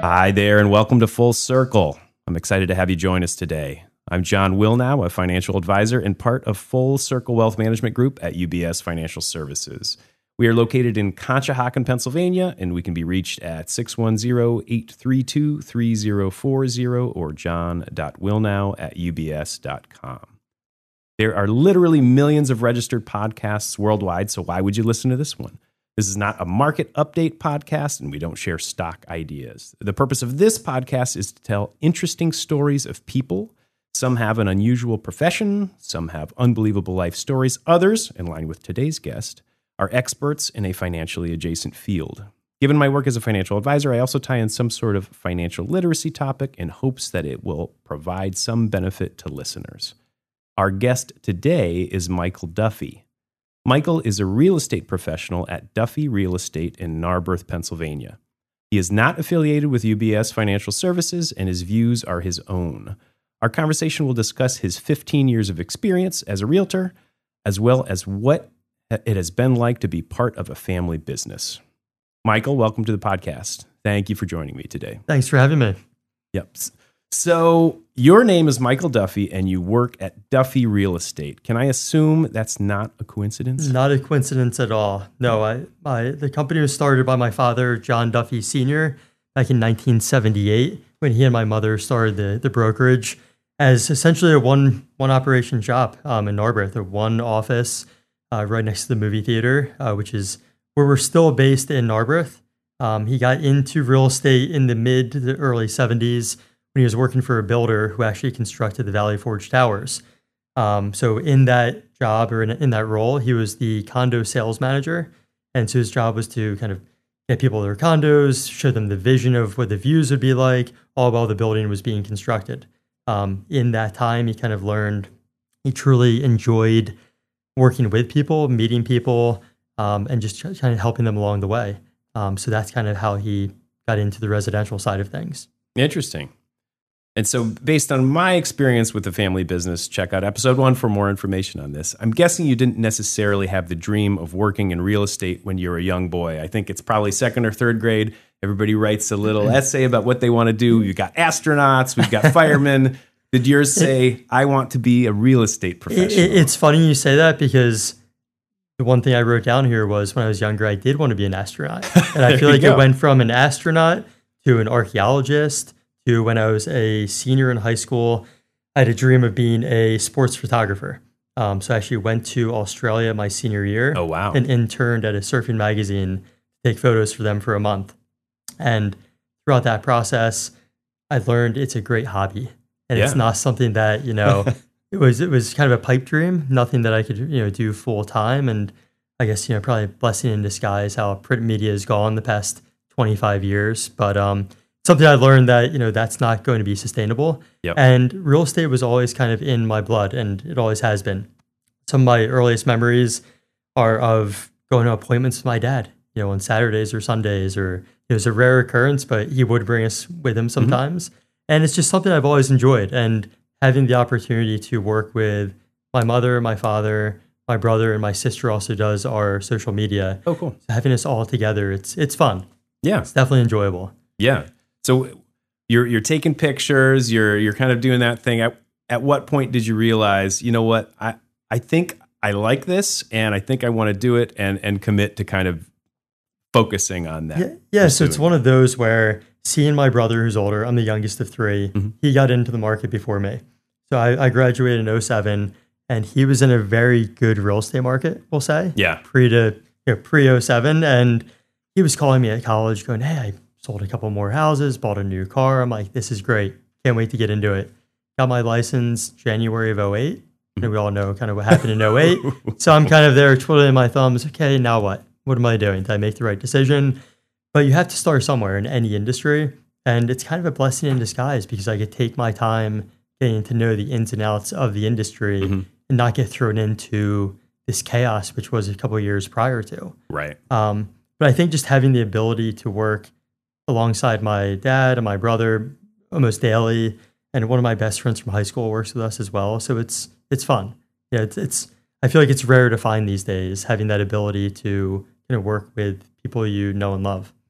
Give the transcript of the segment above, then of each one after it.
Hi there, and welcome to Full Circle. I'm excited to have you join us today. I'm John Wilnow, a financial advisor and part of Full Circle Wealth Management Group at UBS Financial Services. We are located in Conshohocken, Pennsylvania, and we can be reached at 610-832-3040 or john.wilnow@ubs.com. There are literally millions of registered podcasts worldwide, so why would you listen to this one? This is not a market update podcast, and we don't share stock ideas. The purpose of this podcast is to tell interesting stories of people. Some have an unusual profession, some have unbelievable life stories. Others, in line with today's guest, are experts in a financially adjacent field. Given my work as a financial advisor, I also tie in some sort of financial literacy topic in hopes that it will provide some benefit to listeners. Our guest today is Michael Duffy. Michael is a real estate professional at Duffy Real Estate in Narberth, Pennsylvania. He is not affiliated with UBS Financial Services, and his views are his own. Our conversation will discuss his 15 years of experience as a realtor, as well as what it has been like to be part of a family business. Michael, welcome to the podcast. Thank you for joining me today. Thanks for having me. Yep. So your name is Michael Duffy, and you work at Duffy Real Estate. Can I assume that's not a coincidence? Not a coincidence at all. No, the company was started by my father, John Duffy Sr., back in 1978 when he and my mother started the brokerage as essentially a one operation shop in Narberth, a one office right next to the movie theater, which is where we're still based in Narberth. He got into real estate in the mid to the early 70s. When he was working for a builder who actually constructed the Valley Forge Towers. So in that job or in that role, he was the condo sales manager. And so his job was to kind of get people their condos, show them the vision of what the views would be like, all while the building was being constructed. In that time, he kind of learned, he truly enjoyed working with people, meeting people, and just kind of helping them along the way. So that's kind of how he got into the residential side of things. Interesting. And so based on my experience with the family business, check out episode 1 for more information on this. I'm guessing you didn't necessarily have the dream of working in real estate when you were a young boy. I think it's probably second or third grade. Everybody writes a little essay about what they want to do. You've got astronauts, we've got firemen. Did yours say, I want to be a real estate professional? It's funny you say that because the one thing I wrote down here was when I was younger, I did want to be an astronaut. And I feel like it went from an astronaut to an archaeologist to when I was a senior in high school, I had a dream of being a sports photographer. So I actually went to Australia my senior year. Oh, wow. And interned at a surfing magazine to take photos for them for a month. And throughout that process, I learned it's a great hobby. And it's not something that, it was kind of a pipe dream, nothing that I could, do full time. And I guess, probably a blessing in disguise how print media has gone the past 25 years. But something I learned that, that's not going to be sustainable. Yep. And real estate was always kind of in my blood, and it always has been. Some of my earliest memories are of going to appointments with my dad, on Saturdays or Sundays, or it was a rare occurrence, but he would bring us with him sometimes. Mm-hmm. And it's just something I've always enjoyed. And having the opportunity to work with my mother, my father, my brother, and my sister also does our social media. Oh, cool. So having us all together, it's fun. Yeah. It's definitely enjoyable. Yeah. So you're taking pictures, you're kind of doing that thing. At what point did you realize, you know what, I think I like this and I think I want to do it and commit to kind of focusing on that? Yeah. So it's one of those where seeing my brother who's older, I'm the youngest of 3, he got into the market before me. So I graduated in 2007 and he was in a very good real estate market, we'll say. Yeah. Pre 2007. And he was calling me at college going, hey, I sold a couple more houses, bought a new car. I'm like, this is great. Can't wait to get into it. Got my license January of 2008. And we all know kind of what happened in 2008. So I'm kind of there twiddling my thumbs. Okay, now what? What am I doing? Did I make the right decision? But you have to start somewhere in any industry. And it's kind of a blessing in disguise because I could take my time getting to know the ins and outs of the industry and not get thrown into this chaos, which was a couple of years prior to. Right. But I think just having the ability to work alongside my dad and my brother almost daily, and one of my best friends from high school works with us as well. So it's fun. Yeah, it's I feel like it's rare to find these days, having that ability to work with people you know and love.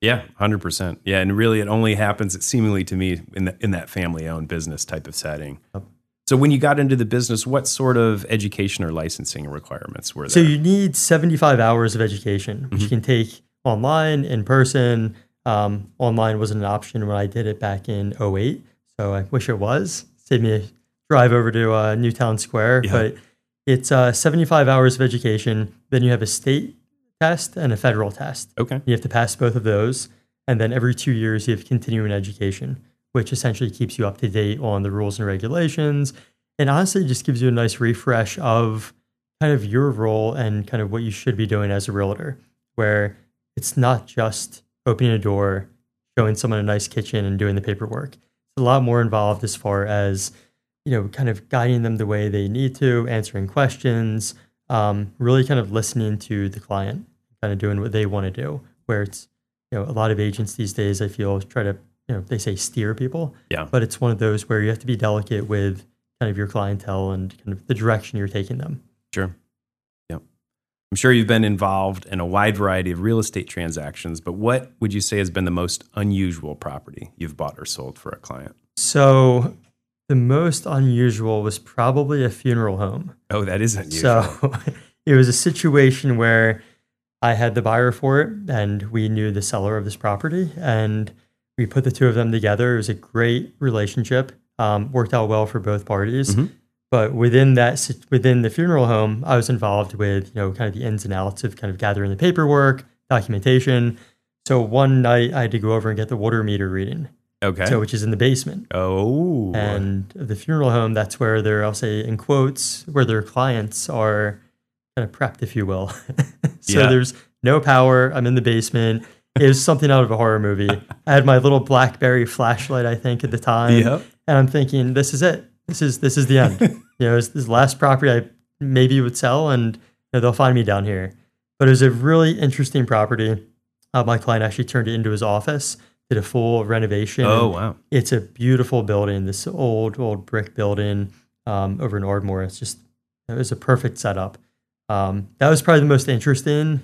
Yeah, 100%. Yeah, and really it only happens, it seemingly to me, in that family-owned business type of setting. Yep. So when you got into the business, what sort of education or licensing requirements were there? So you need 75 hours of education, which you can take online, in person. Online wasn't an option when I did it back in '08, so I wish it was. Saved me a drive over to Newtown Square, but it's 75 hours of education. Then you have a state test and a federal test. Okay. You have to pass both of those. And then every 2 years, you have continuing education, which essentially keeps you up to date on the rules and regulations. And honestly, just gives you a nice refresh of kind of your role and kind of what you should be doing as a realtor, where it's not just opening a door, showing someone a nice kitchen and doing the paperwork. It's a lot more involved as far as, kind of guiding them the way they need to, answering questions, really kind of listening to the client, kind of doing what they want to do, where it's, a lot of agents these days, I feel, try to, they say steer people. Yeah. But it's one of those where you have to be delicate with kind of your clientele and kind of the direction you're taking them. Sure. Yep. I'm sure you've been involved in a wide variety of real estate transactions, but what would you say has been the most unusual property you've bought or sold for a client? So the most unusual was probably a funeral home. Oh, that is unusual. So it was a situation where I had the buyer for it and we knew the seller of this property and we put the two of them together. It was a great relationship, worked out well for both parties. Mm-hmm. But within the funeral home, I was involved with, kind of the ins and outs of kind of gathering the paperwork, documentation. So one night I had to go over and get the water meter reading. Okay. So, which is in the basement. Oh. And the funeral home, that's where I'll say in quotes, where their clients are kind of prepped, if you will. So there's no power. I'm in the basement. It was something out of a horror movie. I had my little BlackBerry flashlight, I think, at the time. Yep. And I'm thinking, this is it. This is the end. It's this last property I maybe would sell and they'll find me down here. But it was a really interesting property. My client actually turned it into his office, did a full renovation. Oh, wow. It's a beautiful building, this old brick building over in Ardmore. It was a perfect setup. That was probably the most interesting.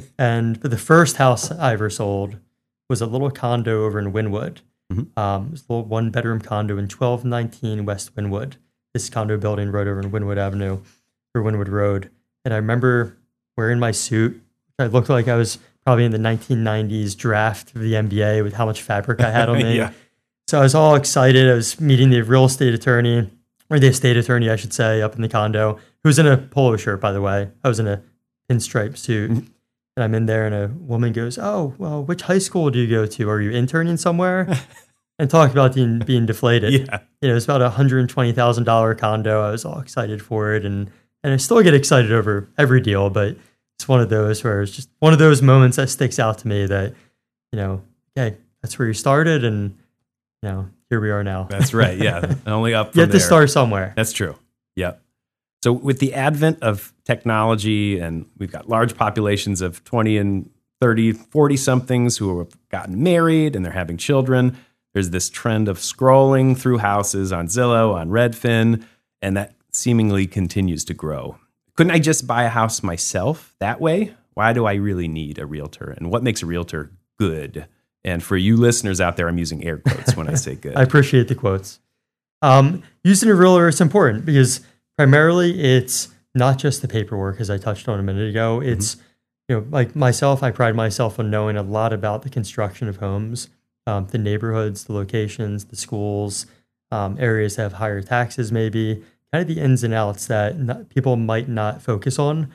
But the first house I ever sold was a little condo over in Wynwood. Mm-hmm. It was a little one-bedroom condo in 1219 West Wynwood. This condo building right over in Wynwood Avenue or Wynwood Road. And I remember wearing my suit. I looked like I was probably in the 1990s draft of the NBA with how much fabric I had on me. Yeah. So I was all excited. I was meeting the real estate attorney, or the estate attorney, I should say, up in the condo, who was in a polo shirt, by the way. I was in a pinstripe suit. Mm-hmm. And I'm in there and a woman goes, "Oh, well, which high school do you go to? Are you interning somewhere?" And talk about being deflated. Yeah. It was about a $120,000 condo. I was all excited for it. And I still get excited over every deal, but it's one of those where it's just one of those moments that sticks out to me that, okay, that's where you started and, here we are now. That's right. Yeah. Only up from You have to start somewhere. That's true. Yep. So with the advent of technology, and we've got large populations of 20 and 30, 40 somethings who have gotten married and they're having children, there's this trend of scrolling through houses on Zillow, on Redfin, and that seemingly continues to grow. Couldn't I just buy a house myself that way? Why do I really need a realtor? And what makes a realtor good? And for you listeners out there, I'm using air quotes when I say good. I appreciate the quotes. Using a realtor is important because primarily it's not just the paperwork, as I touched on a minute ago. It's, like myself, I pride myself on knowing a lot about the construction of homes, the neighborhoods, the locations, the schools, areas that have higher taxes maybe, kind of the ins and outs that people might not focus on.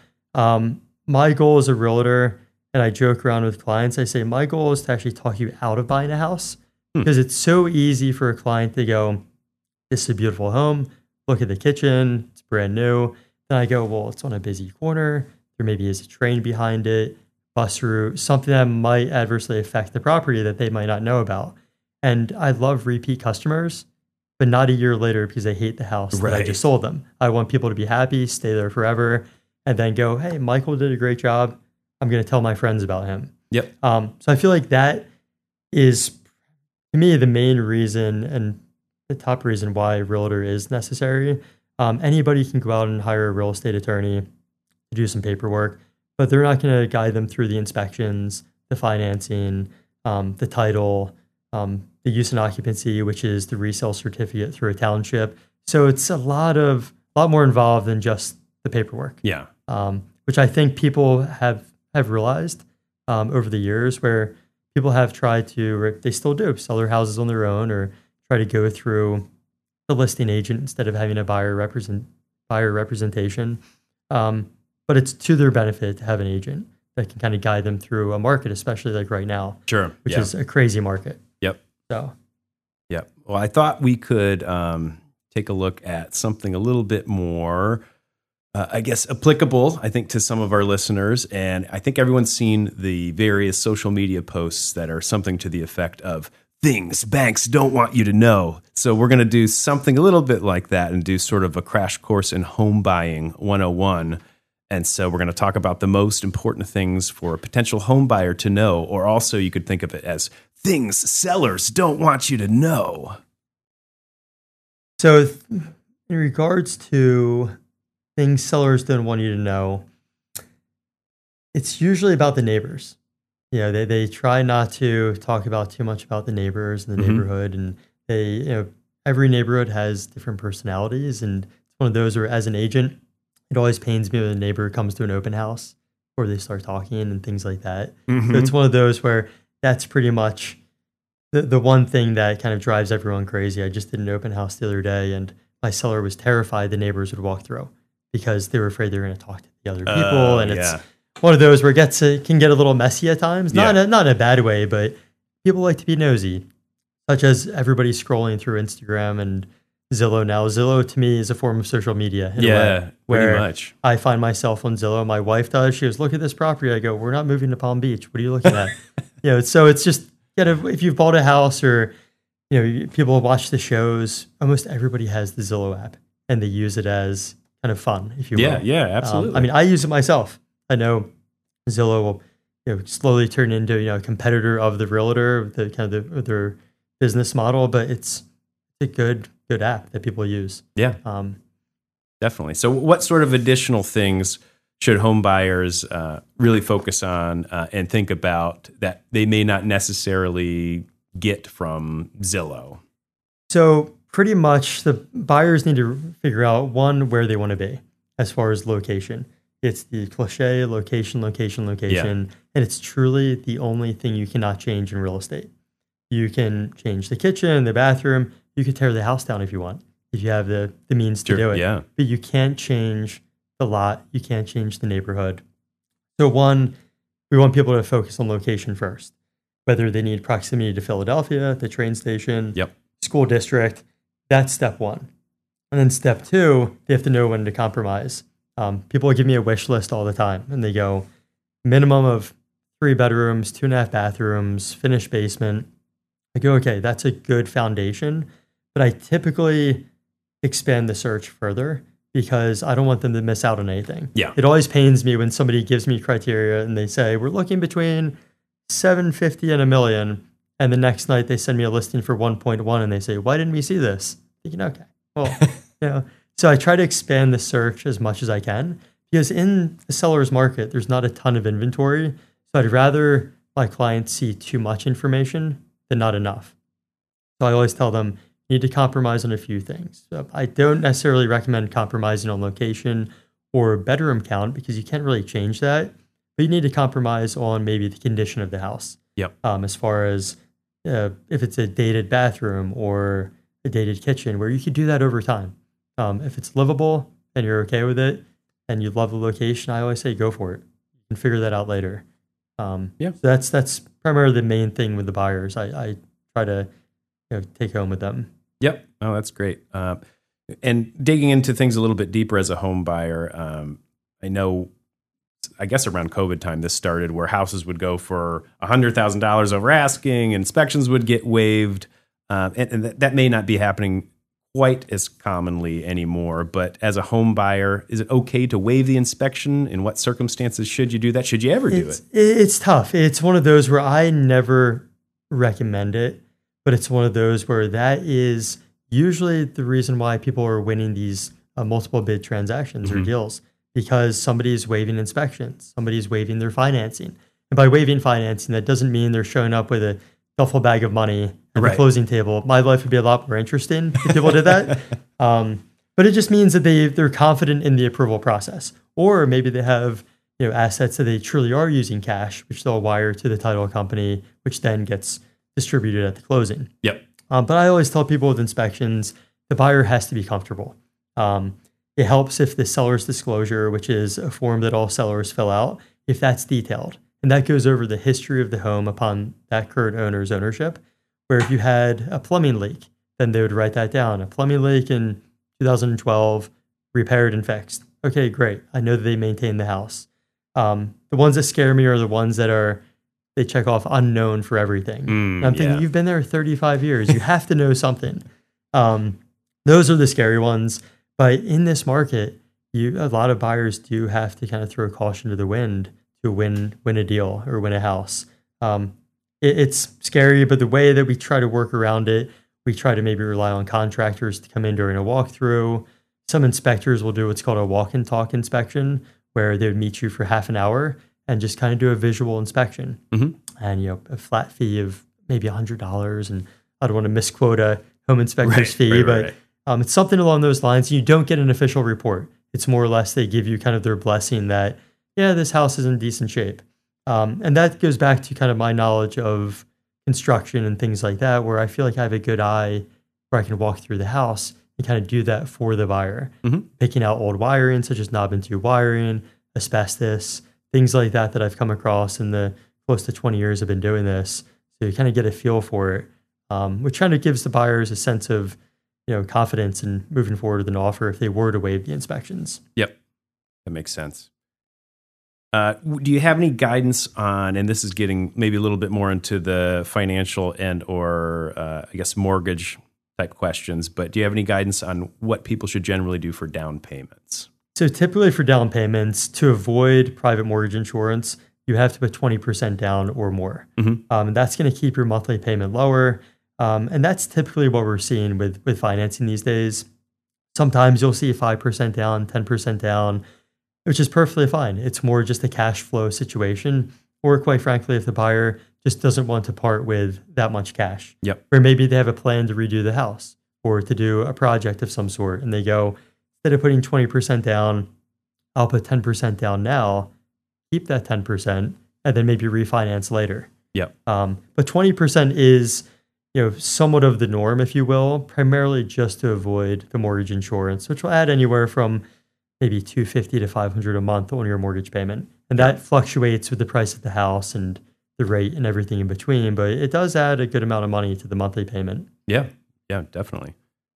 My goal as a realtor, and I joke around with clients, I say my goal is to actually talk you out of buying a house because it's so easy for a client to go, "This is a beautiful home. Look at the kitchen. It's brand new." Then I go, "Well, it's on a busy corner. There maybe is a train behind it, bus route, something that might adversely affect the property that they might not know about." And I love repeat customers, but not a year later because they hate the house that I just sold them. I want people to be happy, stay there forever, and then go, "Hey, Michael did a great job. I'm going to tell my friends about him." Yep. So I feel like that is, to me, the main reason and the top reason why a realtor is necessary. Anybody can go out and hire a real estate attorney to do some paperwork, but they're not going to guide them through the inspections, the financing, the title, the use and occupancy, which is the resale certificate through a township. So it's a lot more involved than just the paperwork. Yeah. Which I think people have realized over the years, where people have tried to, or they still do, sell their houses on their own or try to go through the listing agent instead of having a buyer representation. But it's to their benefit to have an agent that can kind of guide them through a market, especially like right now. Sure. Which is a crazy market. Yep. So. Yep. Well, I thought we could take a look at something a little bit more, I guess, applicable, I think, to some of our listeners. And I think everyone's seen the various social media posts that are something to the effect of things banks don't want you to know. So we're going to do something a little bit like that and do sort of a crash course in home buying 101. And so we're going to talk about the most important things for a potential home buyer to know, or also you could think of it as things sellers don't want you to know. So in regards to things sellers don't want you to know, it's usually about the neighbors. They try not to talk about too much about the neighbors and the neighborhood, and every neighborhood has different personalities, and it's one of those where, as an agent, it always pains me when a neighbor comes to an open house or they start talking and things like that. So it's one of those where that's pretty much the one thing that kind of drives everyone crazy. I just did an open house the other day, and my seller was terrified the neighbors would walk through because they were afraid they were going to talk to the other people. And it's one of those where it can get a little messy at times, not in a bad way, but people like to be nosy, such as everybody scrolling through Instagram and Zillow now. Zillow to me is a form of social media. In a way, pretty much. I find myself on Zillow. My wife does. She goes, "Look at this property." I go, "We're not moving to Palm Beach. What are you looking at?" So it's just, if you've bought a house, or people watch the shows, almost everybody has the Zillow app and they use it as kind of fun, if you will. Yeah, absolutely. I use it myself. I know Zillow will slowly turn into a competitor of the realtor, the kind of their business model, but it's a good app that people use. Yeah, definitely. So what sort of additional things should home buyers really focus on and think about that they may not necessarily get from Zillow? So pretty much the buyers need to figure out, one, where they want to be as far as location. It's the cliche location, and it's truly the only thing you cannot change in real estate. You can change the kitchen, the bathroom. You could tear the house down if you want, if you have the means to do it. Yeah. But you can't change the lot. You can't change the neighborhood. So one, we want people to focus on location first, whether they need proximity to Philadelphia, the train station, school district. That's step one. And then step two, they have to know when to compromise. People give me a wish list all the time, and they go, minimum of 3 bedrooms, 2.5 bathrooms, finished basement. I go, okay, that's a good foundation, but I typically expand the search further because I don't want them to miss out on anything. Yeah. It always pains me when somebody gives me criteria and they say, we're looking between 750 and $1 million. And the next night they send me a listing for 1.1 and they say, why didn't we see this? Thinking, okay, well, So I try to expand the search as much as I can because in the seller's market, there's not a ton of inventory. So I'd rather my clients see too much information than not enough. So I always tell them, you need to compromise on a few things. So I don't necessarily recommend compromising on location or bedroom count because you can't really change that. But you need to compromise on maybe the condition of the house. Yep. As far as if it's a dated bathroom or a dated kitchen, where you could do that over time. If it's livable and you're okay with it and you love the location, I always say go for it. You can figure that out later. So that's primarily the main thing with the buyers. I try to take home with them. Yep. Oh, that's great. And digging into things a little bit deeper as a home buyer, I know, I guess around COVID time, this started where houses would go for $100,000 over asking, inspections would get waived, and that may not be happening quite as commonly anymore. But as a home buyer, is it okay to waive the inspection? In what circumstances should you do that? Should you ever do it? It's tough. It's one of those where I never recommend it, but it's one of those where that is usually the reason why people are winning these multiple bid transactions or deals, because somebody's waiving inspections, somebody's waiving their financing. And by waiving financing, that doesn't mean they're showing up with a duffel bag of money at the closing table. My life would be a lot more interesting if people did that. But it just means that they're confident in the approval process, or maybe they have assets that they truly are using cash, which they'll wire to the title company, which then gets distributed at the closing. Yep. But I always tell people with inspections, the buyer has to be comfortable. It helps if the seller's disclosure, which is a form that all sellers fill out, if that's detailed. And that goes over the history of the home upon that current owner's ownership, where if you had a plumbing leak, then they would write that down. A plumbing leak in 2012, repaired and fixed. Okay, great. I know that they maintain the house. The ones that scare me are the ones that they check off unknown for everything. And I'm thinking, you've been there 35 years. You have to know something. Those are the scary ones. But in this market, a lot of buyers do have to kind of throw caution to the wind to win a deal or win a house. It's scary, but the way that we try to work around it, we try to maybe rely on contractors to come in during a walkthrough. Some inspectors will do what's called a walk and talk inspection, where they would meet you for half an hour and just kind of do a visual inspection. And a flat fee of maybe $100. And I don't want to misquote a home inspector's fee, but it's something along those lines. You don't get an official report. It's more or less they give you kind of their blessing that, yeah, this house is in decent shape. And that goes back to kind of my knowledge of construction and things like that, where I feel like I have a good eye where I can walk through the house and kind of do that for the buyer. Picking out old wiring, such as knob and tube wiring, asbestos, things like that I've come across in the close to 20 years I've been doing this. So you kind of get a feel for it, which kind of gives the buyers a sense of confidence in moving forward with an offer if they were to waive the inspections. Yep, that makes sense. Do you have any guidance on, and this is getting maybe a little bit more into the financial and or I guess mortgage type questions, but do you have any guidance on what people should generally do for down payments? So typically for down payments, to avoid private mortgage insurance, you have to put 20% down or more. And that's going to keep your monthly payment lower. And that's typically what we're seeing with financing these days. Sometimes you'll see 5% down, 10% down, which is perfectly fine. It's more just a cash flow situation. Or quite frankly, if the buyer just doesn't want to part with that much cash. Or maybe they have a plan to redo the house or to do a project of some sort. And they go, instead of putting 20% down, I'll put 10% down now, keep that 10%, and then maybe refinance later. But 20% is somewhat of the norm, if you will, primarily just to avoid the mortgage insurance, which will add anywhere from maybe $250 to $500 a month on your mortgage payment. And that fluctuates with the price of the house and the rate and everything in between, but it does add a good amount of money to the monthly payment. Yeah, definitely.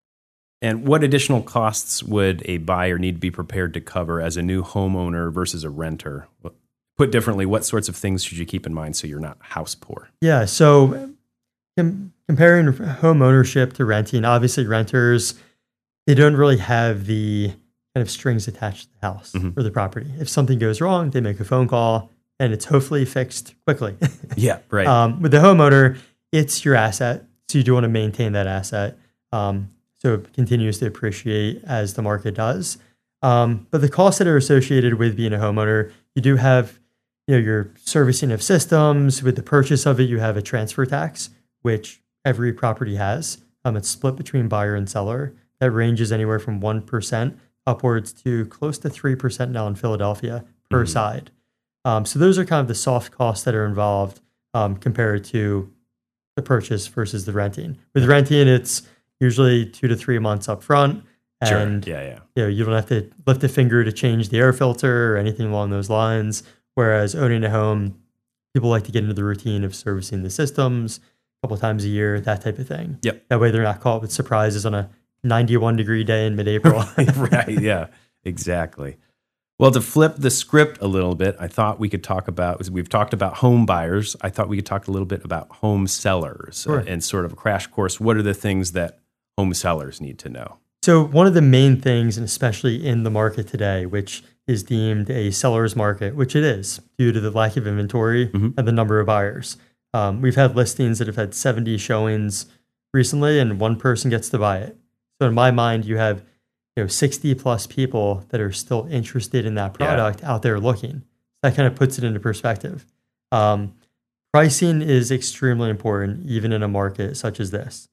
And what additional costs would a buyer need to be prepared to cover as a new homeowner versus a renter? Put differently, what sorts of things should you keep in mind so you're not house poor? Yeah, so comparing home ownership to renting, obviously renters, they don't really have the kind of strings attached to the house or the property. If something goes wrong, they make a phone call and it's hopefully fixed quickly. Yeah, right. With the homeowner, it's your asset. So you do want to maintain that asset. So it continues to appreciate as the market does. But the costs that are associated with being a homeowner, you do have your servicing of systems. With the purchase of it, you have a transfer tax, which every property has. It's split between buyer and seller. That ranges anywhere from 1% upwards to close to 3% now in Philadelphia per side. So those are kind of the soft costs that are involved compared to the purchase versus the renting. With renting, it's usually 2 to 3 months up front. And you don't have to lift a finger to change the air filter or anything along those lines. Whereas owning a home, people like to get into the routine of servicing the systems a couple times a year, that type of thing. That way they're not caught with surprises on a 91-degree day in mid-April. Right, yeah, exactly. Well, to flip the script a little bit, I thought we could talk about, we've talked about home buyers. I thought we could talk a little bit about home sellers and sort of a crash course. What are the things that home sellers need to know? So one of the main things, and especially in the market today, which is deemed a seller's market, which it is due to the lack of inventory and the number of buyers. We've had listings that have had 70 showings recently and one person gets to buy it. So in my mind, you have 60 plus people that are still interested in that product out there looking. That kind of puts it into perspective. Pricing is extremely important, even in a market such as this.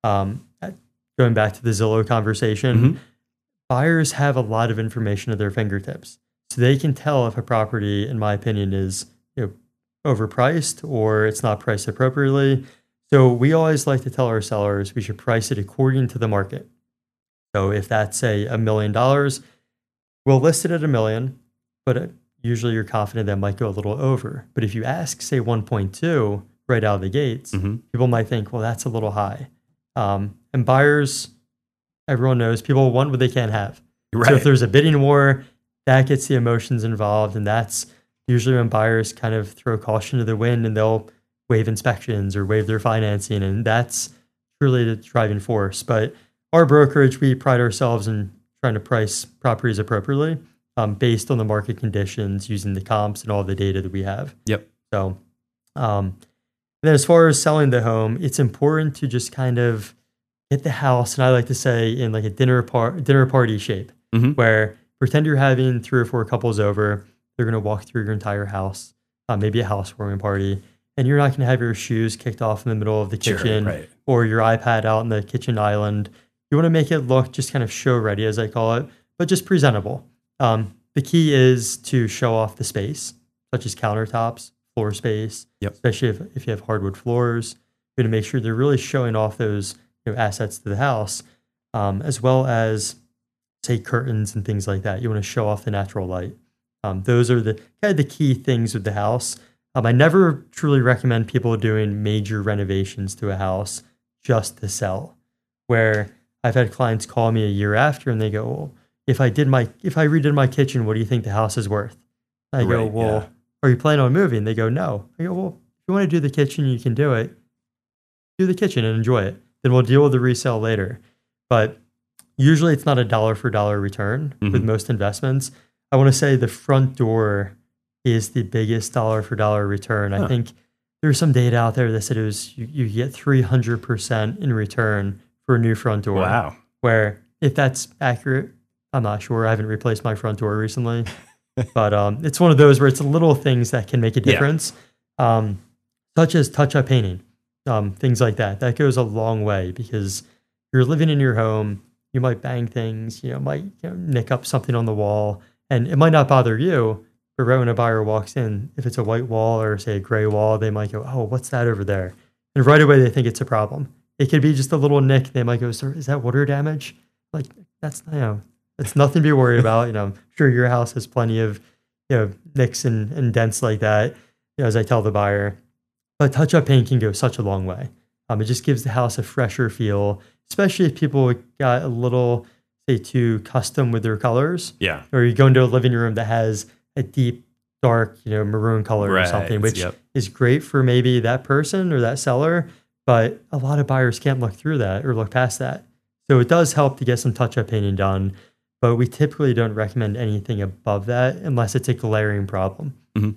Going back to the Zillow conversation, buyers have a lot of information at their fingertips. So they can tell if a property, in my opinion, is overpriced or it's not priced appropriately. So we always like to tell our sellers we should price it according to the market. So if that's, say, $1 million, we'll list it at $1 million, but usually you're confident that might go a little over. But if you ask, say, 1.2 right out of the gates, people might think, well, that's a little high. And buyers, everyone knows, people want what they can't have. Right. So if there's a bidding war, that gets the emotions involved. And that's usually when buyers kind of throw caution to the wind and they'll waive inspections or waive their financing. And that's truly the driving force. But our brokerage, we pride ourselves in trying to price properties appropriately based on the market conditions, using the comps and all the data that we have. Yep. So then as far as selling the home, it's important to just kind of get the house, and I like to say in like a dinner party shape, where pretend you're having 3 or 4 couples over. They're going to walk through your entire house, maybe a housewarming party, and you're not going to have your shoes kicked off in the middle of the kitchen or your iPad out in the kitchen island. You want to make it look just kind of show ready, as I call it, but just presentable. The key is to show off the space, such as countertops, floor space, especially if you have hardwood floors. You're going to make sure they're really showing off those assets to the house, as well as, say, curtains and things like that. You want to show off the natural light. Those are the kind of the key things with the house. I never truly recommend people doing major renovations to a house just to sell. Where I've had clients call me a year after and they go, well, if I redid my kitchen, what do you think the house is worth? I go, well, are you planning on moving? They go, no. I go, well, if you want to do the kitchen, you can do it. Do the kitchen and enjoy it. Then we'll deal with the resale later. But usually it's not a dollar for dollar return with most investments. I want to say the front door is the biggest dollar for dollar return. I think there's some data out there that said it was you get 300% in return for a new front door. Wow. Where if that's accurate, I'm not sure. I haven't replaced my front door recently. But it's one of those where it's little things that can make a difference, such as touch-up painting, things like that. That goes a long way because you're living in your home. You might bang things, might nick up something on the wall, and it might not bother you. But right when a buyer walks in, if it's a white wall or say a gray wall, they might go, "Oh, what's that over there?" And right away they think it's a problem. It could be just a little nick. They might go, "Sir, is that water damage?" Like that's it's nothing to be worried about. I'm sure your house has plenty of nicks and dents like that. As I tell the buyer, but touch-up paint can go such a long way. It just gives the house a fresher feel, especially if people got a little, say, too custom with their colors. Yeah. Or you go into a living room that has a deep, dark, maroon color or something, which is great for maybe that person or that seller. But a lot of buyers can't look through that or look past that. So it does help to get some touch-up painting done. But we typically don't recommend anything above that unless it's a glaring problem.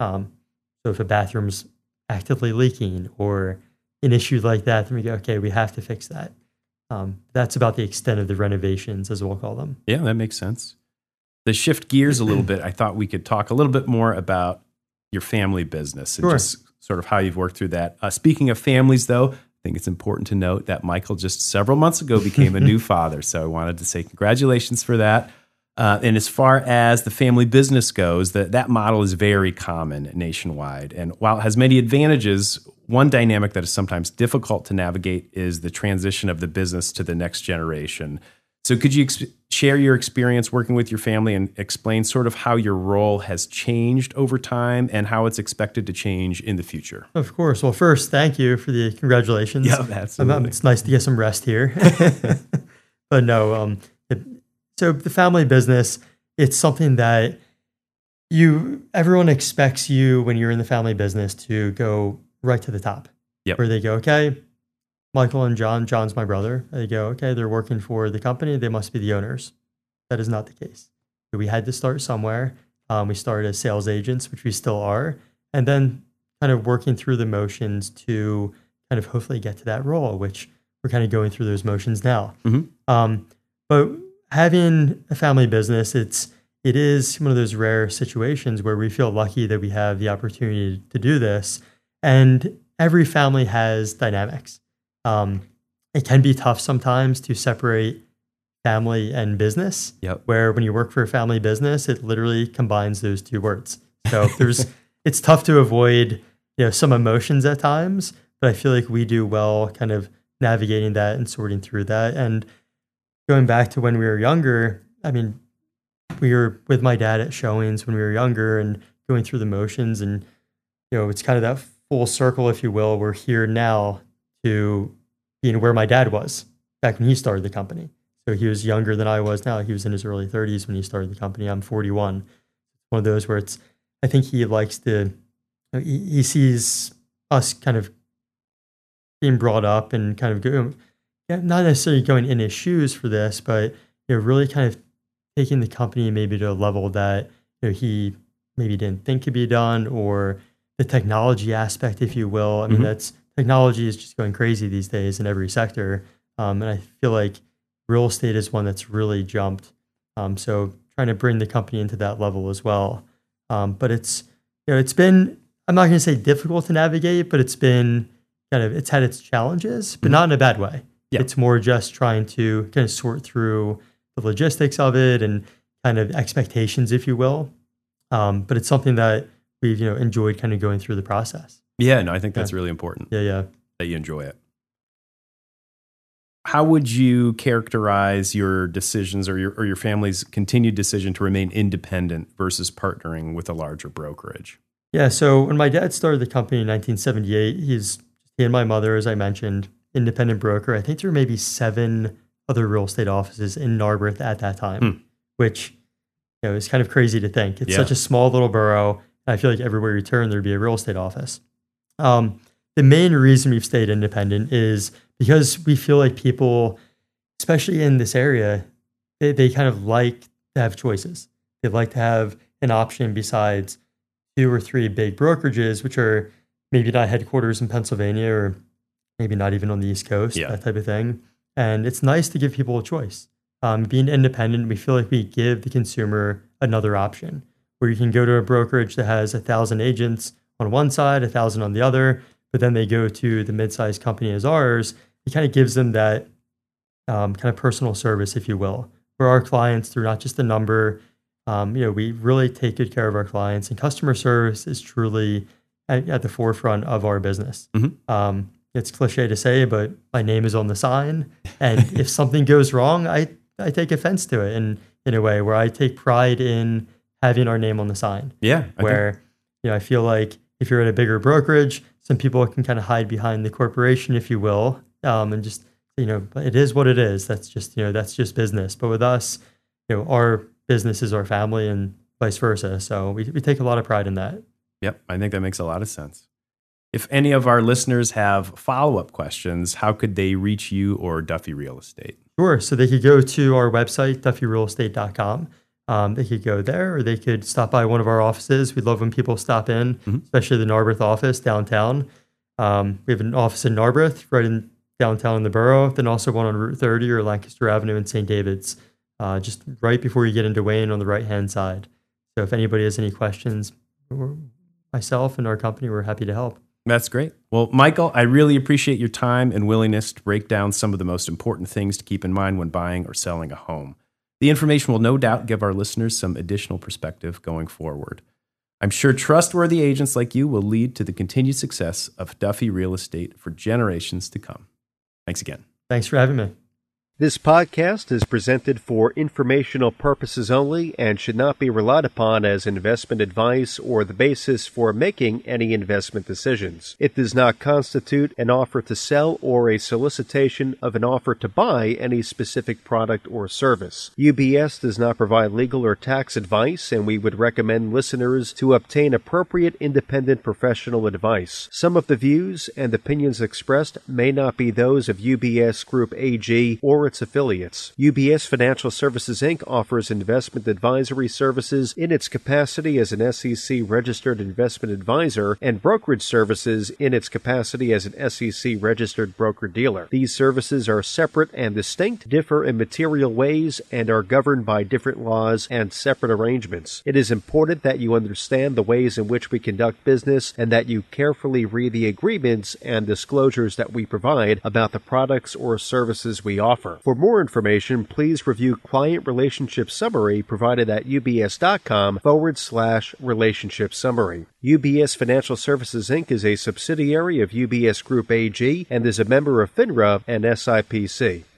So if a bathroom's actively leaking or an issue like that, then we go, okay, we have to fix that. That's about the extent of the renovations, as we'll call them. Yeah, that makes sense. To shift gears a little bit, I thought we could talk a little bit more about your family business and just sort of how you've worked through that. Speaking of families, though, I think it's important to note that Michael just several months ago became a new father. So I wanted to say congratulations for that. And as far as the family business goes, that model is very common nationwide. And while it has many advantages, one dynamic that is sometimes difficult to navigate is the transition of the business to the next generation. So could you share your experience working with your family and explain sort of how your role has changed over time and how it's expected to change in the future? Of course. Well, first, thank you for the congratulations. Yeah, absolutely. It's nice to get some rest here. But no, so the family business, it's something that everyone expects you when you're in the family business to go right to the top. Where they go, okay, Michael and John's my brother. They go, okay, they're working for the company. They must be the owners. That is not the case. We had to start somewhere. We started as sales agents, which we still are, and then kind of working through the motions to kind of hopefully get to that role, which we're kind of going through those motions now. But having a family business, it is one of those rare situations where we feel lucky that we have the opportunity to do this. And every family has dynamics. It can be tough sometimes to separate family and business, where when you work for a family business, it literally combines those two words. So it's tough to avoid, some emotions at times, but I feel like we do well kind of navigating that and sorting through that. And going back to when we were younger, I mean, we were with my dad at showings when we were younger and going through the motions, and it's kind of that full circle, if you will. We're here now to being where my dad was back when he started the company. So he was younger than I was now. He was in his early 30s when he started the company. I'm 41. One of those where I think he likes to, he sees us kind of being brought up and kind of going, not necessarily going in his shoes for this, but really kind of taking the company maybe to a level that he maybe didn't think could be done, or the technology aspect, if you will. I mean, technology is just going crazy these days in every sector. And I feel like real estate is one that's really jumped. So trying to bring the company into that level as well. But it's been, I'm not going to say difficult to navigate, but it's been it's had its challenges, but not in a bad way. Yeah. It's more just trying to kind of sort through the logistics of it and kind of expectations, if you will. But it's something that we've, enjoyed kind of going through the process. Yeah, no, I think that's really important. Yeah. That you enjoy it. How would you characterize your decisions or your family's continued decision to remain independent versus partnering with a larger brokerage? Yeah, so when my dad started the company in 1978, he and my mother, as I mentioned, independent broker. I think there were maybe 7 other real estate offices in Narberth at that time, which is kind of crazy to think. It's such a small little borough. And I feel like everywhere you turn, there'd be a real estate office. The main reason we've stayed independent is because we feel like people, especially in this area, they kind of like to have choices. They'd like to have an option besides 2 or 3 big brokerages, which are maybe not headquarters in Pennsylvania or maybe not even on the East Coast, that type of thing. And it's nice to give people a choice. Being independent, we feel like we give the consumer another option, where you can go to a brokerage that has 1,000 agents on one side, 1,000 on the other, but then they go to the mid-sized company as ours. It kind of gives them that kind of personal service, if you will, where our clients, they're not just a number. We really take good care of our clients, and customer service is truly at the forefront of our business. It's cliche to say, but my name is on the sign. And if something goes wrong, I take offense to it in a way where I take pride in having our name on the sign. Yeah. I feel like if you're at a bigger brokerage, some people can kind of hide behind the corporation, if you will, and just, it is what it is. That's just business. But with us, our business is our family and vice versa. So we take a lot of pride in that. Yep. I think that makes a lot of sense. If any of our listeners have follow-up questions, how could they reach you or Duffy Real Estate? Sure. So they could go to our website, duffyrealestate.com. They could go there, or they could stop by one of our offices. We love when people stop in, especially the Narberth office downtown. We have an office in Narberth, right in downtown in the borough, then also one on Route 30 or Lancaster Avenue in St. David's, just right before you get into Wayne on the right-hand side. So if anybody has any questions, myself and our company, we're happy to help. That's great. Well, Michael, I really appreciate your time and willingness to break down some of the most important things to keep in mind when buying or selling a home. The information will no doubt give our listeners some additional perspective going forward. I'm sure trustworthy agents like you will lead to the continued success of Duffy Real Estate for generations to come. Thanks again. Thanks for having me. This podcast is presented for informational purposes only and should not be relied upon as investment advice or the basis for making any investment decisions. It does not constitute an offer to sell or a solicitation of an offer to buy any specific product or service. UBS does not provide legal or tax advice, and we would recommend listeners to obtain appropriate independent professional advice. Some of the views and opinions expressed may not be those of UBS Group AG or its affiliates. UBS Financial Services Inc. offers investment advisory services in its capacity as an SEC-registered investment advisor and brokerage services in its capacity as an SEC-registered broker-dealer. These services are separate and distinct, differ in material ways, and are governed by different laws and separate arrangements. It is important that you understand the ways in which we conduct business and that you carefully read the agreements and disclosures that we provide about the products or services we offer. For more information, please review Client Relationship Summary provided at ubs.com/relationship summary. UBS Financial Services Inc. is a subsidiary of UBS Group AG and is a member of FINRA and SIPC.